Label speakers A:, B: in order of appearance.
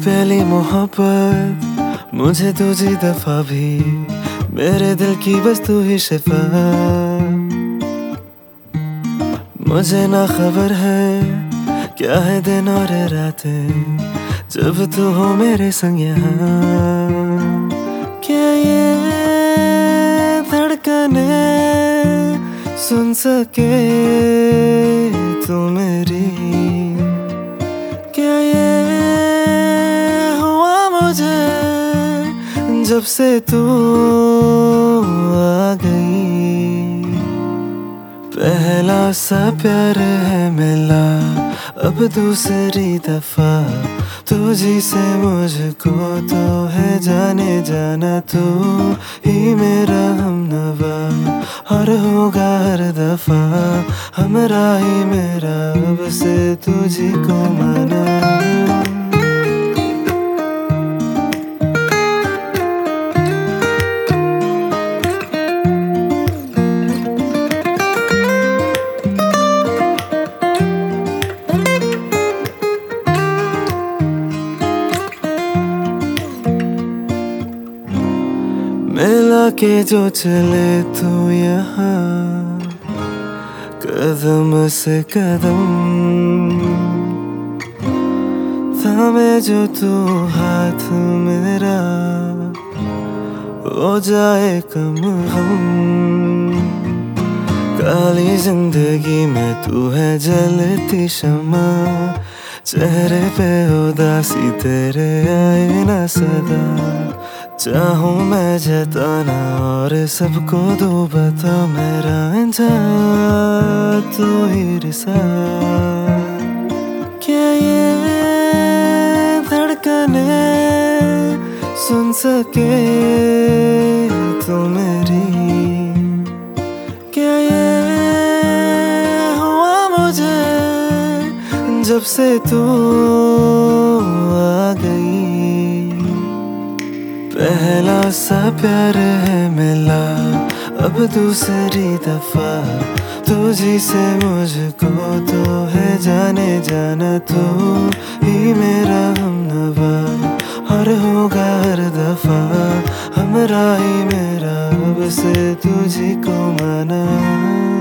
A: पहली मोहब्बत मुझे दूसरी दफा भी मेरे दिल की बस तू ही शिफा। मुझे ना खबर है क्या है दिन और रातें जब तू हो मेरे संग यहाँ। क्या ये धड़कने सुन सके तू मेरी, क्या ये हुआ मुझे जब से तू आ गई। पहला सा प्यार है मिला अब दूसरी दफा, तुझी से मुझको तो है जाने जाना। तू ही मेरा हमनवा और होगा हर दफा हमरा ही मेरा, अब से तुझी को माना। मिला के जो चले तू यहाँ कदम से कदम, थामे जो तू हाथ मेरा हो जाए कम हम। काली जिंदगी में तू है जलती शमा, चेहरे पे उदासी तेरे आए ना सदा। चाहूँ मैं जताना और सबको दूँ बता, मेरा इंसान तू ही रिसा। क्या ये धड़कने सुन सके तू मेरी, क्या ये हुआ मुझे जब से तू आ गई। पहला सा प्यार है मिला अब दूसरी दफा, तुझी से मुझको तो है जाने जाना। तू ही मेरा हमनवा और होगा हर दफा हमरा ही मेरा, अब से तुझी को माना।